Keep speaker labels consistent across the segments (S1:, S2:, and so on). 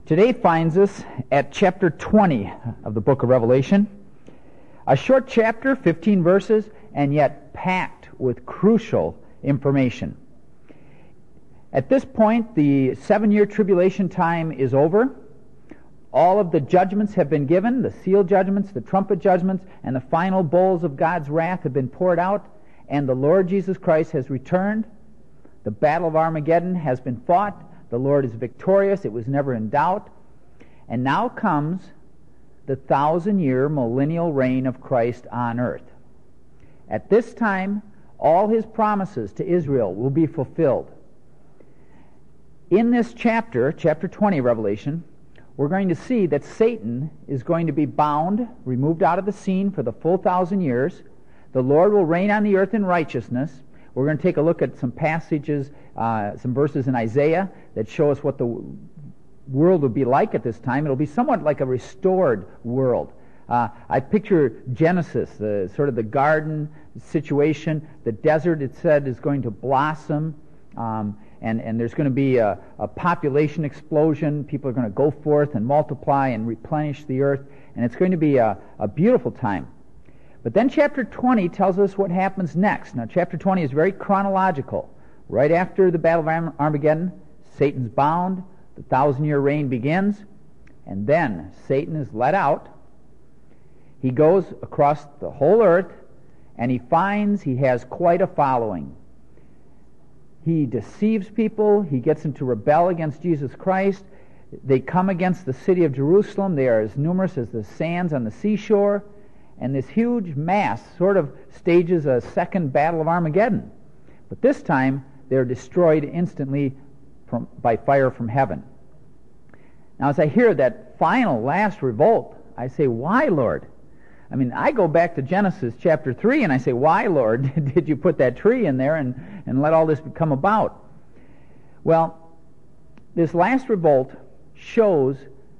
S1: Today finds us at chapter 20 of the book of Revelation. A short chapter, 15 verses, and yet packed with crucial information. At this point, the 7-year tribulation time is over. All of the judgments have been given, the seal judgments, the trumpet judgments, and the final bowls of God's wrath have been poured out, and the Lord Jesus Christ has returned. The battle of Armageddon has been fought. The Lord is victorious. It was never in doubt. And now comes the 1,000-year millennial reign of Christ on earth. At this time, all his promises to Israel will be fulfilled. In this chapter, chapter 20 of Revelation, we're going to see that Satan is going to be bound, removed out of the scene for the full 1,000 years. The Lord will reign on the earth in righteousness. We're going to take a look at some passages, some verses in Isaiah that show us what the world will be like at this time. It'll be somewhat like a restored world. I picture Genesis, sort of the garden situation. The desert, it said, is going to blossom, and there's going to be a population explosion. People are going to go forth and multiply and replenish the earth, and it's going to be a beautiful time. But then chapter 20 tells us what happens next. Now, chapter 20 is very chronological. Right after the Battle of Armageddon, Satan's bound, the 1,000-year reign begins, and then Satan is let out. He goes across the whole earth, and he finds he has quite a following. He deceives people. He gets them to rebel against Jesus Christ. They come against the city of Jerusalem. They are as numerous as the sands on the seashore. And this huge mass sort of stages a second battle of Armageddon. But this time, they're destroyed instantly by fire from heaven. Now, as I hear that final, last revolt, I say, why, Lord? I mean, I go back to Genesis chapter 3, and I say, why, Lord, did you put that tree in there and let all this come about? Well, this last revolt shows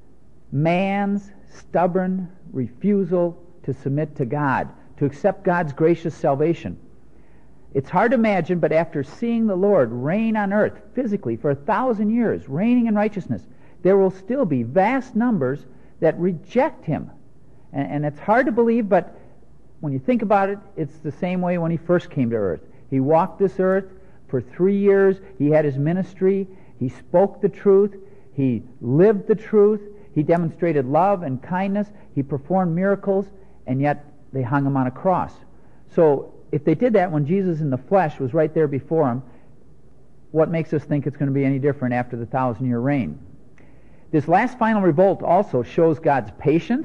S1: man's stubborn refusal to submit to God, to accept God's gracious salvation. It's hard to imagine, but after seeing the Lord reign on earth physically for 1,000 years, reigning in righteousness, there will still be vast numbers that reject him. And it's hard to believe, but when you think about it, it's the same way when he first came to earth. He walked this earth for 3 years. He had his ministry. He spoke the truth. He lived the truth. He demonstrated love and kindness. He performed miracles, and yet they hung him on a cross. So if they did that when Jesus in the flesh was right there before him, what makes us think it's going to be any different after the 1,000-year reign? This last final revolt also shows God's patience,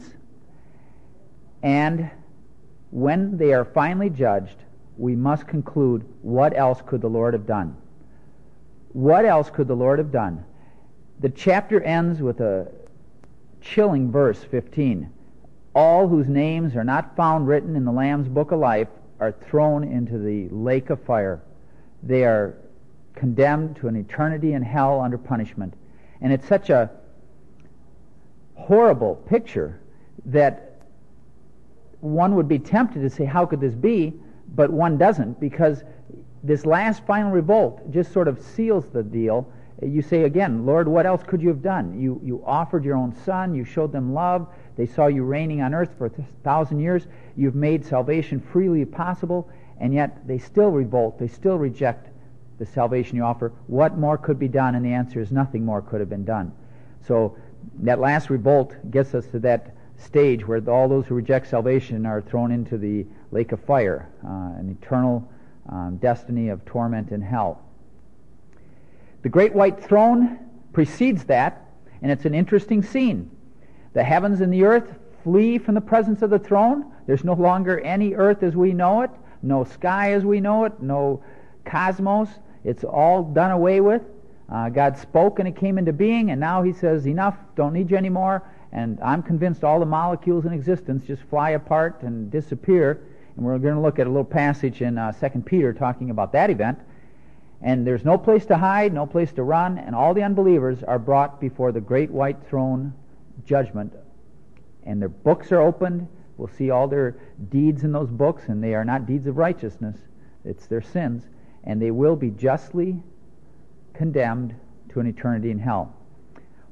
S1: and when they are finally judged, we must conclude, what else could the Lord have done? What else could the Lord have done? The chapter ends with a chilling verse 15. All whose names are not found written in the Lamb's book of life are thrown into the lake of fire. They are condemned to an eternity in hell under punishment. And it's such a horrible picture that one would be tempted to say, how could this be? But one doesn't, because this last final revolt just sort of seals the deal. You say again, Lord, what else could you have done? You offered your own Son. You showed them love. They saw you reigning on earth for 1,000 years. You've made salvation freely possible, and yet they still revolt. They still reject the salvation you offer. What more could be done? And the answer is nothing more could have been done. So that last revolt gets us to that stage where all those who reject salvation are thrown into the lake of fire, an eternal destiny of torment in hell. The great white throne precedes that, and it's an interesting scene. The heavens and the earth flee from the presence of the throne. There's no longer any earth as we know it, no sky as we know it, no cosmos. It's all done away with. God spoke and it came into being, and now he says, enough, don't need you anymore. And I'm convinced all the molecules in existence just fly apart and disappear. And we're going to look at a little passage in 2 Peter talking about that event. And there's no place to hide, no place to run, and all the unbelievers are brought before the great white throne judgment. And their books are opened. We'll see all their deeds in those books, and they are not deeds of righteousness. It's their sins. And they will be justly condemned to an eternity in hell.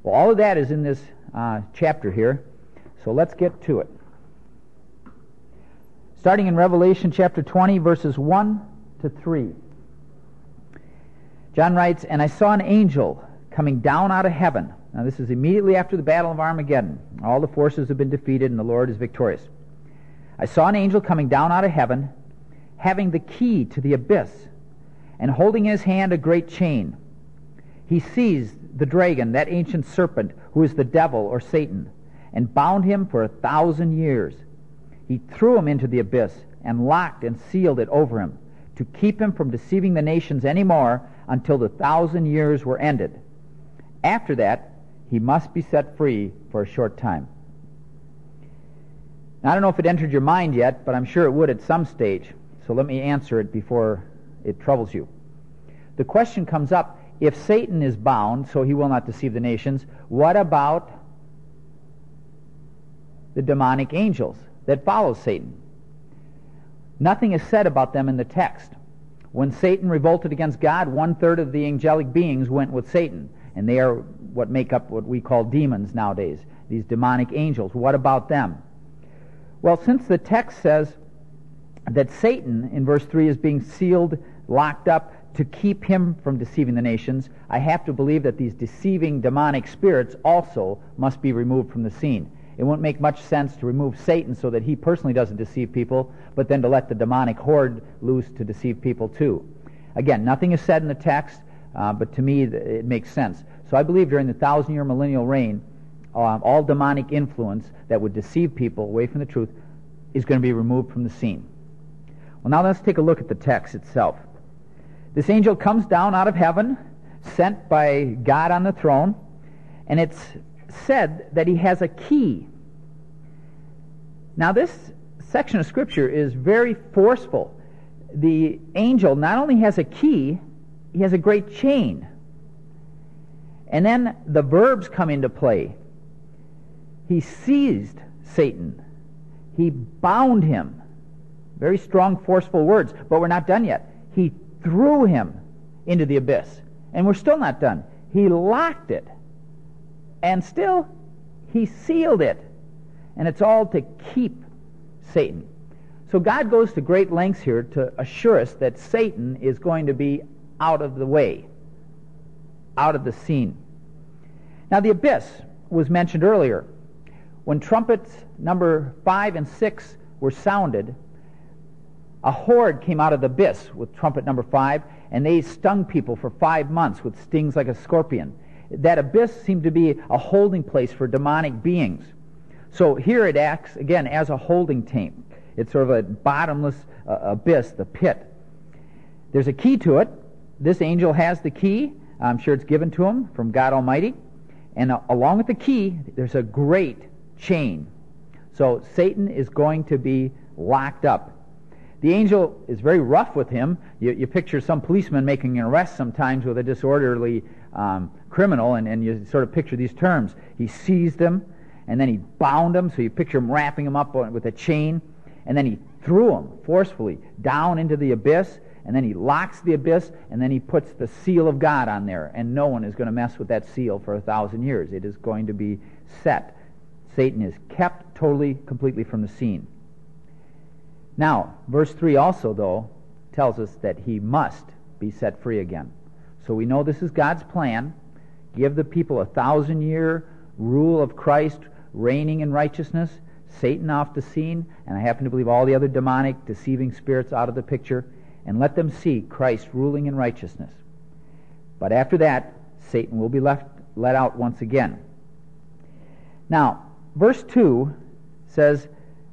S1: Well, all of that is in this chapter here, so let's get to it. Starting in Revelation chapter 20, verses 1 to 3. John writes, "And I saw an angel coming down out of heaven." Now this is immediately after the Battle of Armageddon. All the forces have been defeated and the Lord is victorious. "I saw an angel coming down out of heaven, having the key to the abyss, and holding in his hand a great chain. He seized the dragon, that ancient serpent, who is the devil or Satan, and bound him for 1,000 years. He threw him into the abyss and locked and sealed it over him, to keep him from deceiving the nations any more until the 1,000 years were ended. After that, he must be set free for a short time." Now, I don't know if it entered your mind yet, but I'm sure it would at some stage, so let me answer it before it troubles you. The question comes up, if Satan is bound, so he will not deceive the nations, what about the demonic angels that follow Satan? Nothing is said about them in the text. When Satan revolted against God, 1/3 of the angelic beings went with Satan, and they are what make up what we call demons nowadays, these demonic angels. What about them? Well, since the text says that Satan, in verse 3, is being sealed, locked up, to keep him from deceiving the nations, I have to believe that these deceiving demonic spirits also must be removed from the scene. It wouldn't make much sense to remove Satan so that he personally doesn't deceive people, but then to let the demonic horde loose to deceive people too. Again, nothing is said in the text, but to me it makes sense. So I believe during the 1,000-year millennial reign, all demonic influence that would deceive people away from the truth is going to be removed from the scene. Well, now let's take a look at the text itself. This angel comes down out of heaven, sent by God on the throne, and it's said that he has a key. Now this section of Scripture is very forceful. The angel not only has a key, he has a great chain. And then the verbs come into play. He seized Satan. He bound him. Very strong, forceful words, but we're not done yet. He threw him into the abyss. And we're still not done. He locked it. And still, he sealed it. And it's all to keep Satan. So God goes to great lengths here to assure us that Satan is going to be out of the way, out of the scene. Now the abyss was mentioned earlier. When trumpets number 5 and 6 were sounded, a horde came out of the abyss with trumpet number 5, and they stung people for 5 months with stings like a scorpion. That abyss seemed to be a holding place for demonic beings. So here it acts, again, as a holding tank. It's sort of a bottomless abyss, the pit. There's a key to it. This angel has the key. I'm sure it's given to him from God Almighty. And along with the key, there's a great chain. So Satan is going to be locked up. The angel is very rough with him. You picture some policeman making an arrest sometimes with a disorderly criminal, and you sort of picture these terms. He seized him, and then he bound him, so you picture him wrapping him up with a chain, and then he threw him forcefully down into the abyss, and then he locks the abyss, and then he puts the seal of God on there, and no one is going to mess with that seal for 1,000 years. It is going to be set. Satan is kept totally, completely from the scene. Now, verse 3 also, though, tells us that he must be set free again. So we know this is God's plan. Give the people a 1,000-year rule of Christ reigning in righteousness, Satan off the scene, and I happen to believe all the other demonic, deceiving spirits out of the picture, and let them see Christ ruling in righteousness. But after that, Satan will be let out once again. Now, verse 2 says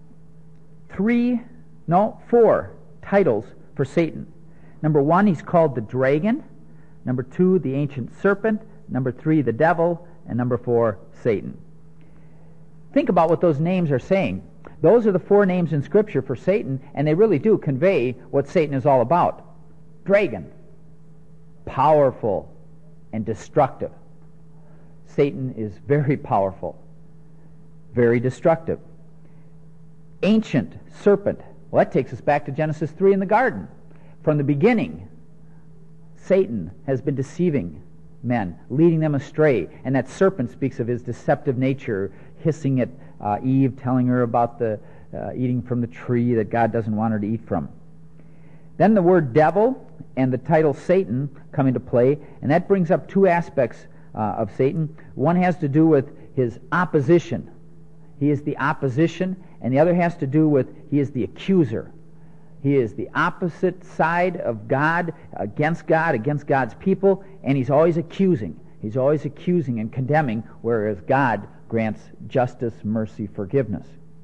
S1: 4 titles for Satan. Number 1, he's called the dragon. Number 2, the ancient serpent. Number 3, the devil. And number 4, Satan. Think about what those names are saying. Those are the 4 names in Scripture for Satan, and they really do convey what Satan is all about. Dragon, powerful and destructive. Satan is very powerful, very destructive. Ancient serpent. Well, that takes us back to Genesis 3 in the garden. From the beginning, Satan has been deceiving men, leading them astray. And that serpent speaks of his deceptive nature, hissing at Eve, telling her about the eating from the tree that God doesn't want her to eat from. Then the word devil and the title Satan come into play, and that brings up two aspects of Satan. One has to do with his opposition. He is the opposition, and the other has to do with he is the accuser. He is the opposite side of God, against God's people, and he's always accusing. He's always accusing and condemning, whereas God grants justice, mercy, forgiveness.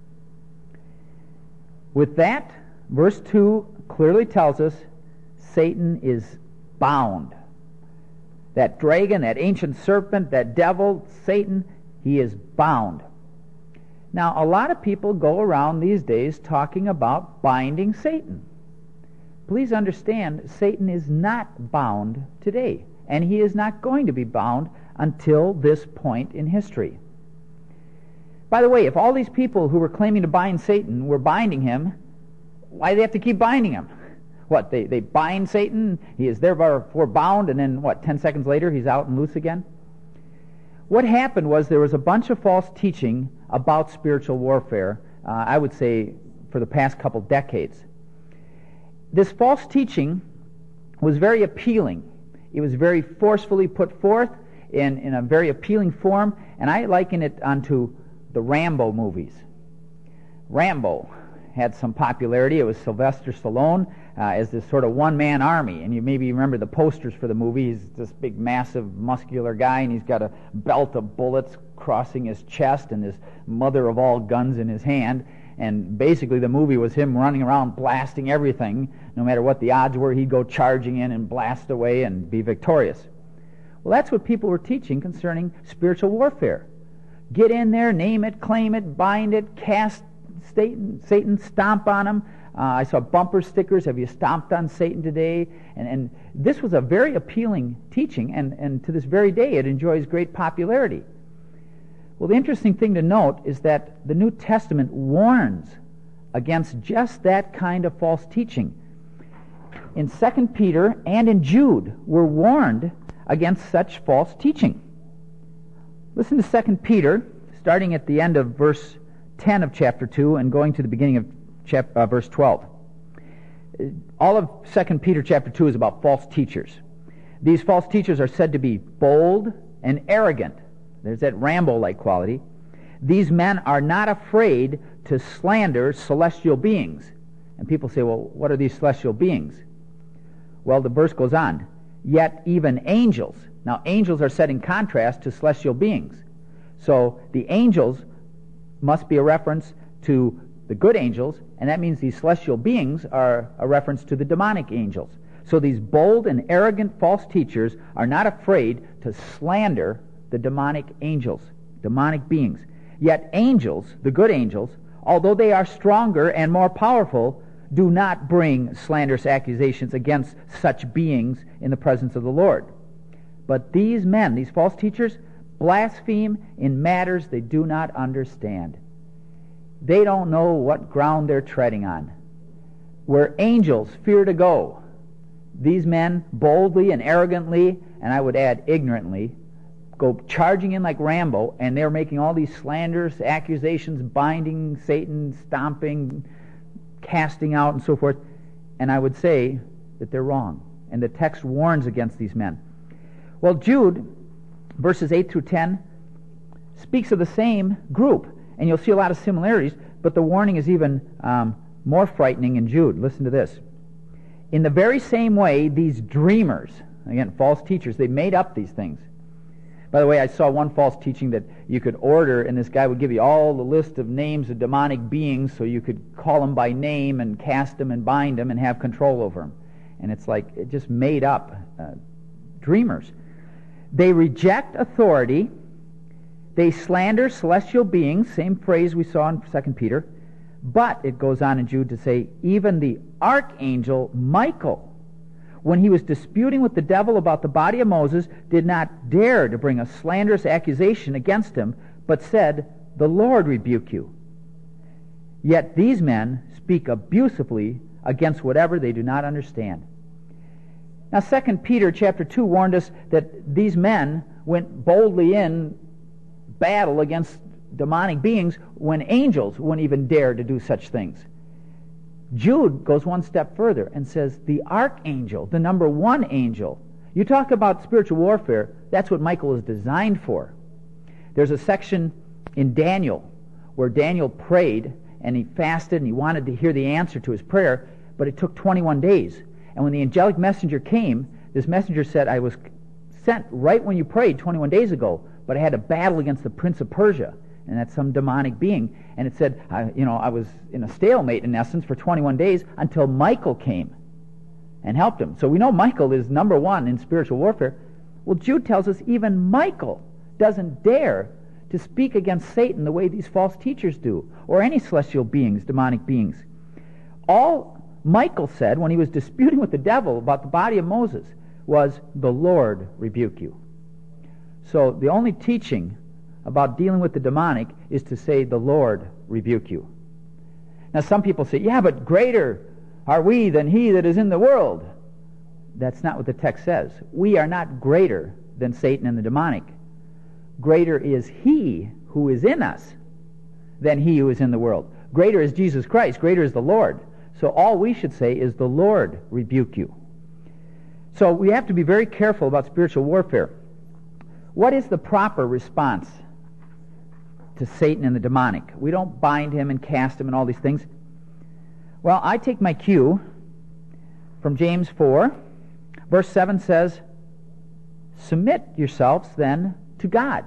S1: With that, verse 2 clearly tells us Satan is bound. That dragon, that ancient serpent, that devil, Satan, he is bound. Now, a lot of people go around these days talking about binding Satan. Please understand, Satan is not bound today, and he is not going to be bound until this point in history. By the way, if all these people who were claiming to bind Satan were binding him, why do they have to keep binding him? What, they bind Satan, he is therefore bound, and then, 10 seconds later he's out and loose again? What happened was there was a bunch of false teaching about spiritual warfare, I would say, for the past couple decades. This false teaching was very appealing. It was very forcefully put forth in a very appealing form, and I liken it onto the Rambo movies. Rambo had some popularity. It was Sylvester Stallone as this sort of one-man army. And you maybe remember the posters for the movie. He's this big, massive, muscular guy, and he's got a belt of bullets crossing his chest and this mother of all guns in his hand. And basically the movie was him running around blasting everything. No matter what the odds were, he'd go charging in and blast away and be victorious. Well, that's what people were teaching concerning spiritual warfare. Get in there, name it, claim it, bind it, cast Satan, stomp on him. I saw bumper stickers, have you stomped on Satan today? And this was a very appealing teaching, and to this very day it enjoys great popularity. Well, the interesting thing to note is that the New Testament warns against just that kind of false teaching. In 2 Peter and in Jude, we're warned against such false teaching. Listen to 2 Peter, starting at the end of verse 10 of chapter 2 and going to the beginning of verse 12. All of 2 Peter chapter 2 is about false teachers. These false teachers are said to be bold and arrogant. There's that Rambo-like quality. These men are not afraid to slander celestial beings. And people say, well, what are these celestial beings? Well, the verse goes on. Yet even angels. Now, angels are set in contrast to celestial beings. So the angels must be a reference to the good angels, and that means these celestial beings are a reference to the demonic angels. So these bold and arrogant false teachers are not afraid to slander the demonic angels, demonic beings. Yet angels, the good angels, although they are stronger and more powerful, do not bring slanderous accusations against such beings in the presence of the Lord. But these men, these false teachers, blaspheme in matters they do not understand. They don't know what ground they're treading on. Where angels fear to go, these men boldly and arrogantly, and I would add ignorantly, go charging in like Rambo, and they're making all these slanderous accusations, binding Satan, stomping, casting out, and so forth. And I would say that they're wrong. And the text warns against these men. Well, Jude, verses 8 through 10, speaks of the same group. And you'll see a lot of similarities, but the warning is even more frightening in Jude. Listen to this. In the very same way, these dreamers, again, false teachers, they made up these things. By the way, I saw one false teaching that you could order, and this guy would give you all the list of names of demonic beings so you could call them by name and cast them and bind them and have control over them. And it's like, it just made up dreamers. They reject authority. They slander celestial beings, same phrase we saw in 2 Peter. But, it goes on in Jude to say, even the archangel Michael, when he was disputing with the devil about the body of Moses, did not dare to bring a slanderous accusation against him, but said, the Lord rebuke you. Yet these men speak abusively against whatever they do not understand. Now 2 Peter chapter 2 warned us that these men went boldly in battle against demonic beings when angels wouldn't even dare to do such things. Jude goes one step further and says the archangel, the number one angel. You talk about spiritual warfare, that's what Michael is designed for. There's a section in Daniel where Daniel prayed and he fasted and he wanted to hear the answer to his prayer, but it took 21 days. And when the angelic messenger came, this messenger said, I was sent right when you prayed 21 days ago, but I had a battle against the prince of Persia, and that's some demonic being. And it said, I was in a stalemate, in essence, for 21 days until Michael came and helped him. So we know Michael is number one in spiritual warfare. Well, Jude tells us even Michael doesn't dare to speak against Satan the way these false teachers do, or any celestial beings, demonic beings. All Michael said when he was disputing with the devil about the body of Moses was, the Lord rebuke you. So the only teaching about dealing with the demonic is to say, the Lord rebuke you. Now some people say, yeah, but greater are we than he that is in the world. That's not what the text says. We are not greater than Satan and the demonic. Greater is he who is in us than he who is in the world. Greater is Jesus Christ. Greater is the Lord. So all we should say is, the Lord rebuke you. So we have to be very careful about spiritual warfare. What is the proper response to Satan and the demonic? We don't bind him and cast him and all these things. Well, I take my cue from James 4. Verse 7 says, submit yourselves then to God.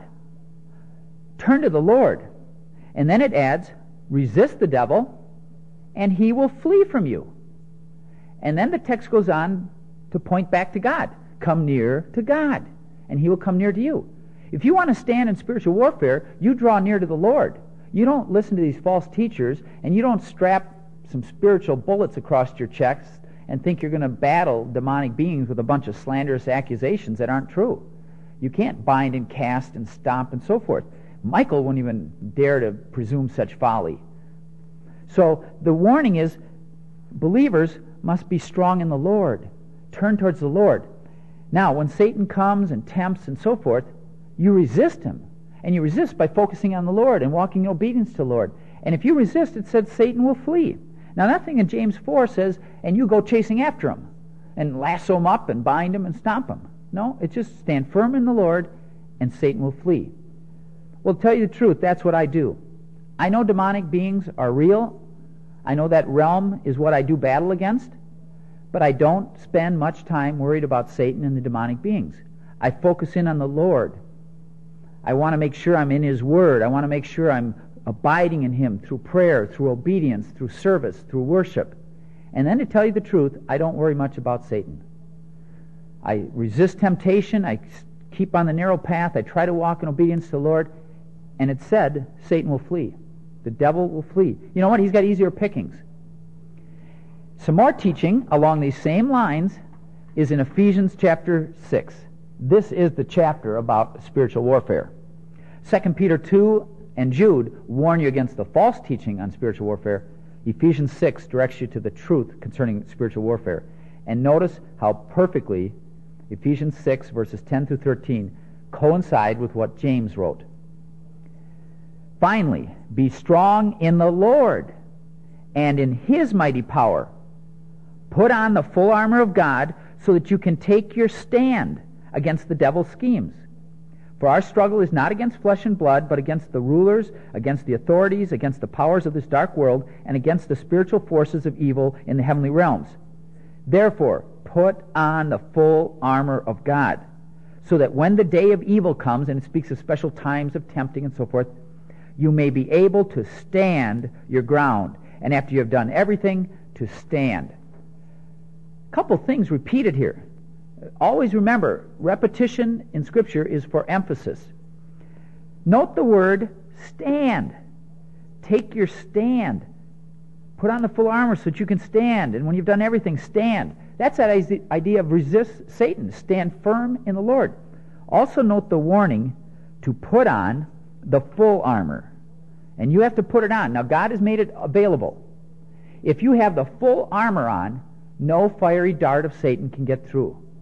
S1: Turn to the Lord. And then it adds, resist the devil, and he will flee from you. And then the text goes on to point back to God. Come near to God, and he will come near to you. If you want to stand in spiritual warfare, you draw near to the Lord. You don't listen to these false teachers, and you don't strap some spiritual bullets across your chest and think you're going to battle demonic beings with a bunch of slanderous accusations that aren't true. You can't bind and cast and stomp and so forth. Michael wouldn't even dare to presume such folly. So the warning is, believers must be strong in the Lord. Turn towards the Lord. Now, when Satan comes and tempts and so forth, you resist him. And you resist by focusing on the Lord and walking in obedience to the Lord. And if you resist, it said Satan will flee. Now, nothing in James 4 says, and you go chasing after him and lasso him up and bind him and stomp him. No, it's just stand firm in the Lord and Satan will flee. Well, to tell you the truth, that's what I do. I know demonic beings are real. I know that realm is what I do battle against. But I don't spend much time worried about Satan and the demonic beings. I focus in on the Lord. I want to make sure I'm in his word. I want to make sure I'm abiding in him through prayer, through obedience, through service, through worship. And then to tell you the truth, I don't worry much about Satan. I resist temptation. I keep on the narrow path. I try to walk in obedience to the Lord. And it said, Satan will flee. The devil will flee. You know what? He's got easier pickings. Some more teaching along these same lines is in Ephesians chapter 6. This is the chapter about spiritual warfare. 2 Peter 2 and Jude warn you against the false teaching on spiritual warfare. Ephesians 6 directs you to the truth concerning spiritual warfare. And notice how perfectly Ephesians 6 verses 10 through 13 coincide with what James wrote. Finally, be strong in the Lord and in his mighty power. Put on the full armor of God so that you can take your stand against the devil's schemes. For our struggle is not against flesh and blood, but against the rulers, against the authorities, against the powers of this dark world, and against the spiritual forces of evil in the heavenly realms. Therefore, put on the full armor of God, so that when the day of evil comes, and it speaks of special times of tempting and so forth, you may be able to stand your ground, and after you have done everything, to stand. A couple things repeated here. Always remember, repetition in Scripture is for emphasis. Note the word stand. Take your stand. Put on the full armor so that you can stand, and when you've done everything, stand. That's that idea of resist Satan. Stand firm in the Lord. Also note the warning to put on the full armor. And you have to put it on. Now, God has made it available. If you have the full armor on, no fiery dart of Satan can get through.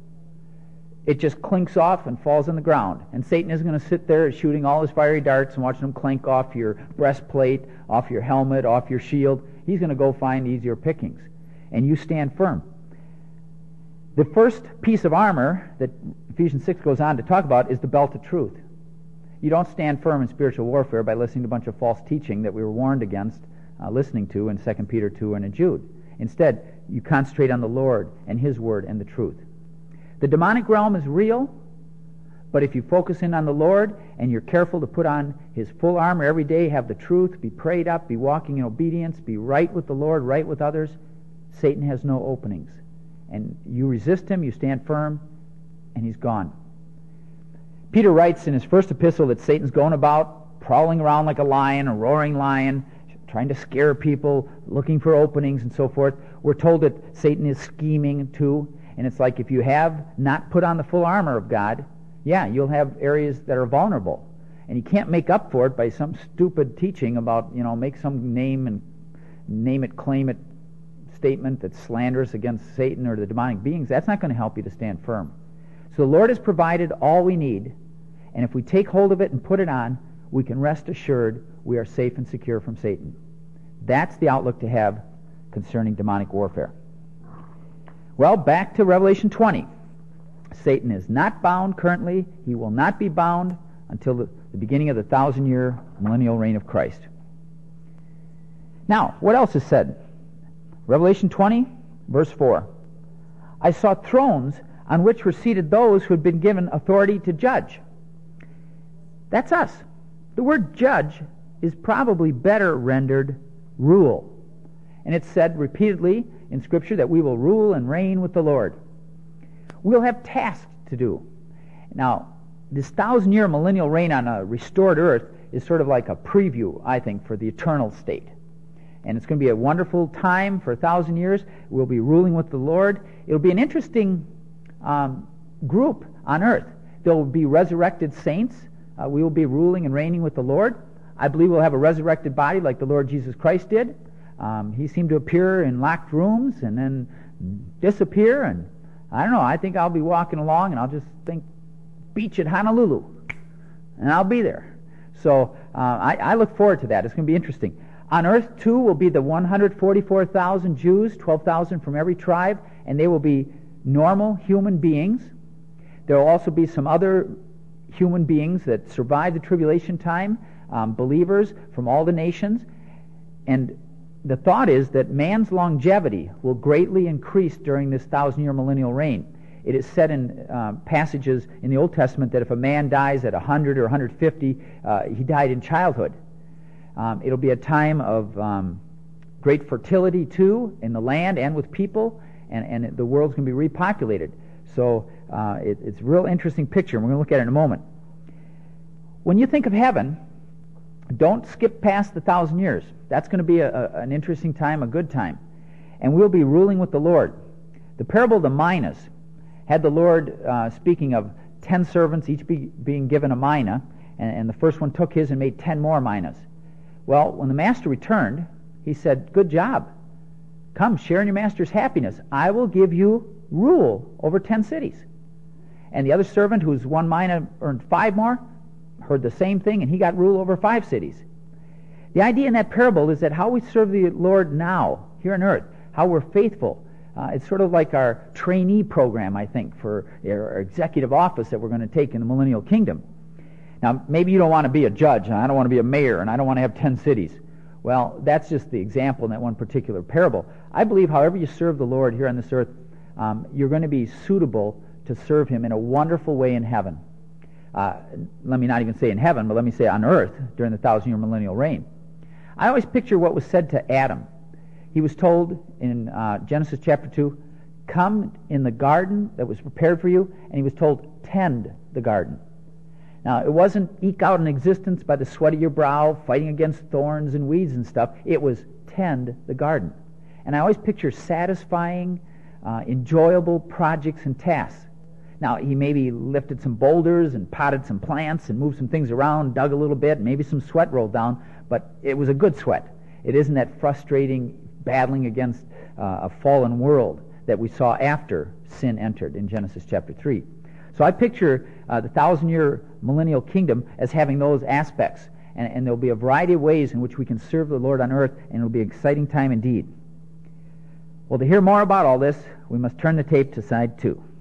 S1: it just clinks off and falls on the ground. And Satan isn't going to sit there shooting all his fiery darts and watching them clink off your breastplate, off your helmet, off your shield. He's going to go find easier pickings. And you stand firm. The first piece of armor that Ephesians 6 goes on to talk about is the belt of truth. You don't stand firm in spiritual warfare by listening to a bunch of false teaching that we were warned against listening to in 2 Peter 2 and in Jude. Instead, you concentrate on the Lord and His Word and the truth. The demonic realm is real, but if you focus in on the Lord and you're careful to put on His full armor every day, have the truth, be prayed up, be walking in obedience, be right with the Lord, right with others, Satan has no openings. And you resist him, you stand firm, and he's gone. Peter writes in his first epistle that Satan's going about prowling around like a lion, a roaring lion, trying to scare people, looking for openings and so forth. We're told that Satan is scheming too. And it's like if you have not put on the full armor of God, you'll have areas that are vulnerable. And you can't make up for it by some stupid teaching about, make some name it, claim it statement that's slanderous against Satan or the demonic beings. That's not going to help you to stand firm. So the Lord has provided all we need. And if we take hold of it and put it on, we can rest assured we are safe and secure from Satan. That's the outlook to have concerning demonic warfare. Well, back to Revelation 20. Satan is not bound currently. He will not be bound until the beginning of the 1,000-year millennial reign of Christ. Now, what else is said? Revelation 20, verse 4. I saw thrones on which were seated those who had been given authority to judge. That's us. The word judge is probably better rendered rule. And it's said repeatedly in Scripture that we will rule and reign with the Lord. We'll have tasks to do. Now, this 1,000-year millennial reign on a restored earth is sort of like a preview, I think, for the eternal state. And it's going to be a wonderful time for 1,000 years. We'll be ruling with the Lord. It'll be an interesting group on earth. There will be resurrected saints. We will be ruling and reigning with the Lord. I believe we'll have a resurrected body like the Lord Jesus Christ did. He seemed to appear in locked rooms and then disappear. And I don't know, I think I'll be walking along and I'll just think, beach at Honolulu. And I'll be there. So I look forward to that. It's going to be interesting. On earth, too, will be the 144,000 Jews, 12,000 from every tribe, and they will be normal human beings. There will also be some other human beings that survive the tribulation time, believers from all the nations. And the thought is that man's longevity will greatly increase during this 1,000-year millennial reign. It is said in passages in the Old Testament that if a man dies at 100 or 150, he died in childhood. It'll be a time of great fertility, too, in the land and with people, and the world's going to be repopulated. So it's a real interesting picture, and we're going to look at it in a moment. When you think of heaven, don't skip past the 1,000 years. That's going to be an interesting time, a good time. And we'll be ruling with the Lord. The parable of the minas had the Lord speaking of 10 servants, each being given a mina, and the first one took his and made 10 more minas. Well, when the master returned, he said, "Good job. Come, share in your master's happiness. I will give you rule over 10 cities." And the other servant, whose one mina earned 5 more, heard the same thing, and he got rule over 5 cities. The idea in that parable is that how we serve the Lord now, here on earth, how we're faithful. It's sort of like our trainee program, I think, for our executive office that we're going to take in the millennial kingdom. Now, maybe you don't want to be a judge, and I don't want to be a mayor, and I don't want to have 10 cities. Well, that's just the example in that one particular parable. I believe however you serve the Lord here on this earth, you're going to be suitable to serve Him in a wonderful way in heaven. Let me not even say in heaven, but let me say on earth during the 1,000-year millennial reign. I always picture what was said to Adam. He was told in Genesis chapter 2, "Come in the garden that was prepared for you," and he was told, "Tend the garden." Now, it wasn't eke out an existence by the sweat of your brow, fighting against thorns and weeds and stuff. It was tend the garden. And I always picture satisfying, enjoyable projects and tasks. Now, he maybe lifted some boulders and potted some plants and moved some things around, dug a little bit, maybe some sweat rolled down, but it was a good sweat. It isn't that frustrating battling against a fallen world that we saw after sin entered in Genesis chapter 3. So I picture the 1,000-year millennial kingdom as having those aspects. And there'll be a variety of ways in which we can serve the Lord on earth, and it'll be an exciting time indeed. Well, to hear more about all this, we must turn the tape to side 2.